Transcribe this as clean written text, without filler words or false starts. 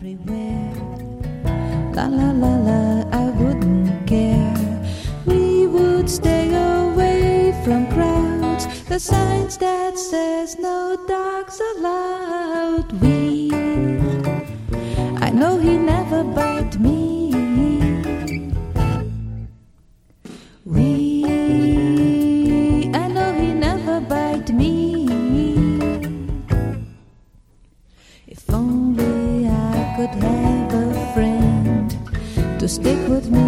everywhere. La la la la, I wouldn't care. We would stay away from crowds. The signs that says no dogs allowed. I know he never bite me. I know he never bite me. If only I could have a friend to stick with me